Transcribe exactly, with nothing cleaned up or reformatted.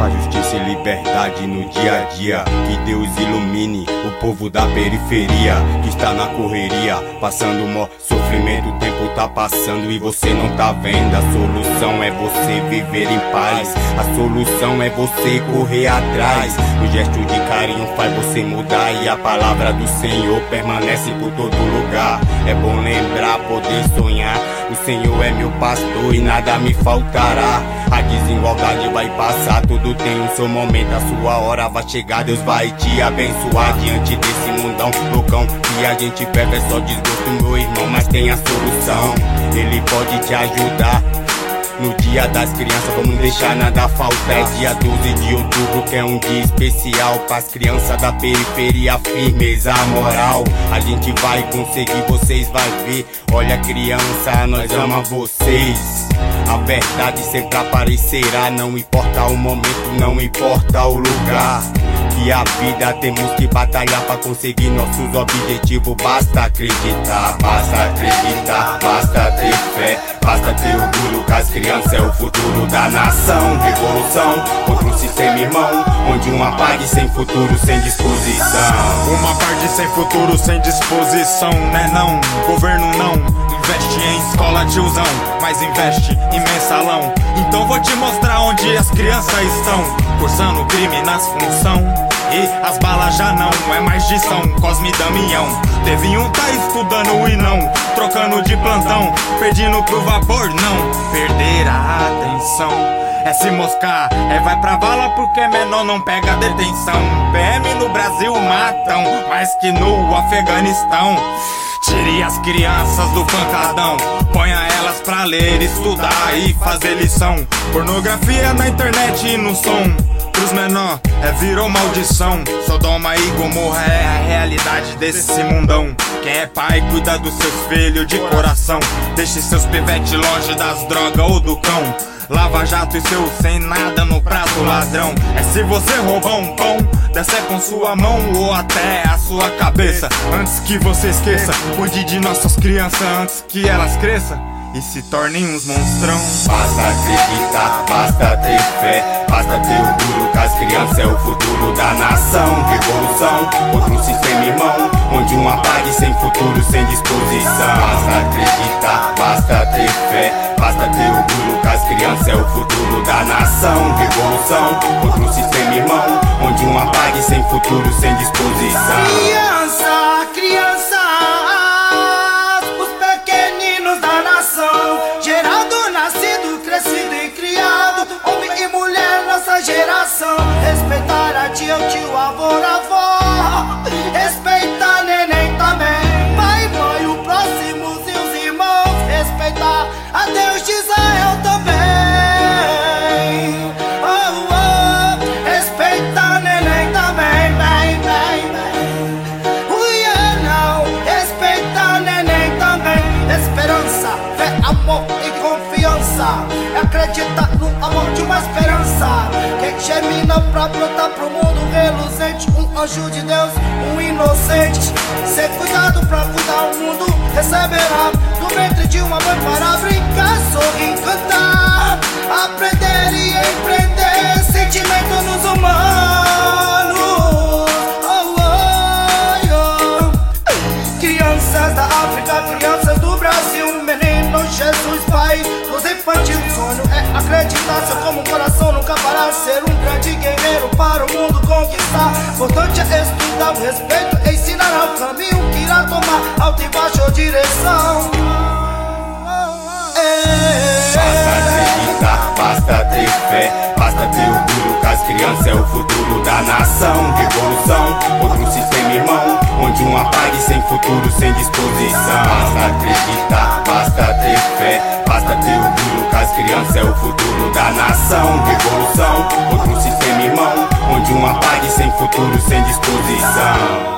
A justiça e liberdade no dia a dia. Que Deus ilumine o povo da periferia, que está na correria, passando mó sofrimento. O tempo tá passando e você não tá vendo. A solução é você viver em paz. A solução é você correr atrás. O gesto de carinho faz você mudar, e a palavra do Senhor permanece por todo lugar. É bom lembrar, poder sonhar. O Senhor é meu pastor e nada me faltará. A desigualdade vai passar, tudo tem o seu momento. A sua hora vai chegar, Deus vai te abençoar. Diante desse mundão loucão que a gente pega, é só desgosto, meu irmão, mas tem a solução. Ele pode te ajudar. No dia das crianças, vamos deixar nada faltar. É dia doze de outubro, que é um dia especial pras crianças da periferia, firmeza, moral. A gente vai conseguir, vocês vai ver. Olha, criança, nós amamos vocês. A verdade sempre aparecerá, não importa o momento, não importa o lugar. Que a vida temos que batalhar pra conseguir nossos objetivos. Basta acreditar, basta acreditar, basta ter fé, basta ter orgulho que as crianças é o futuro da nação. Revolução contra o sistema, irmão, onde uma parte sem futuro, sem disposição. Uma parte sem futuro, sem disposição, né não? Governo não investe em escola, tiozão, mas investe em mensalão. Então vou te mostrar onde as crianças estão, cursando crime nas função. E as balas já não é mais de São Cosme e Damião. Teve um tá estudando e não trocando de plantão, pedindo pro vapor não perder a atenção. É se moscar, é vai pra vala porque menor não pega detenção. P M no Brasil matam mais que no Afeganistão. Tire as crianças do pancadão, ponha elas pra ler, estudar e fazer lição. Pornografia na internet e no som, pros menor é virou maldição. Sodoma e Gomorra é a realidade desse mundão. Quem é pai cuida dos seus filhos de coração. Deixe seus pivetes longe das drogas ou do cão. Lava jato e seu sem nada no prato, ladrão. É se você roubar um pão, descer com sua mão ou até a sua cabeça. Antes que você esqueça, cuide de nossas crianças antes que elas cresçam e se tornem uns monstrão. Basta acreditar, basta ter fé, basta ter orgulho que as crianças é o futuro da nação. Revolução contra o sistema, irmão, onde uma parte sem futuro, sem disposição. Basta acreditar, basta ter fé, basta ter orgulho que as crianças é o futuro da nação. Revolução contra o sistema, irmão, onde uma parte sem futuro, sem disposição. Criança, criança, os pequeninos da nação, gerado, nascido, crescido e criado, homem e mulher, nossa geração. Respeitar a tia, o tio, avô, avó, respeitar neném também, pai, mãe, o próximo e os irmãos, respeitar a Deus de Israel também. Oh, oh, respeitar neném também, bem, bem, bem. Oh, yeah, não, respeitar neném também. Esperança, fé, amor e confiança, acreditar no amor de uma esperança que germina pra brotar pro mundo reluzente. Um anjo de Deus, um inocente, ser cuidado pra cuidar o mundo, receberá do ventre de uma mãe para brincar, sorrir, cantar, aprender e empreender, sentimento nos humanos. Oh, oh, oh. Crianças da África, crianças do Brasil, menino Jesus, pai dos infantis. O sonho é acreditar, seu como coração nunca parar, ser um grande guerreiro para o mundo conquistar. Importante é estudar o respeito, ensinar o caminho que irá tomar, alto e baixo direção. Basta acreditar, basta ter fé, basta ter orgulho que as crianças é o futuro da nação. Revolução contra o sistema, irmão, onde uma parte sem futuro, sem disposição. Basta acreditar, basta ter fé, basta ter orgulho que as crianças é o futuro da nação. Revolução contra o sistema, irmão, onde uma parte sem futuro, sem disposição.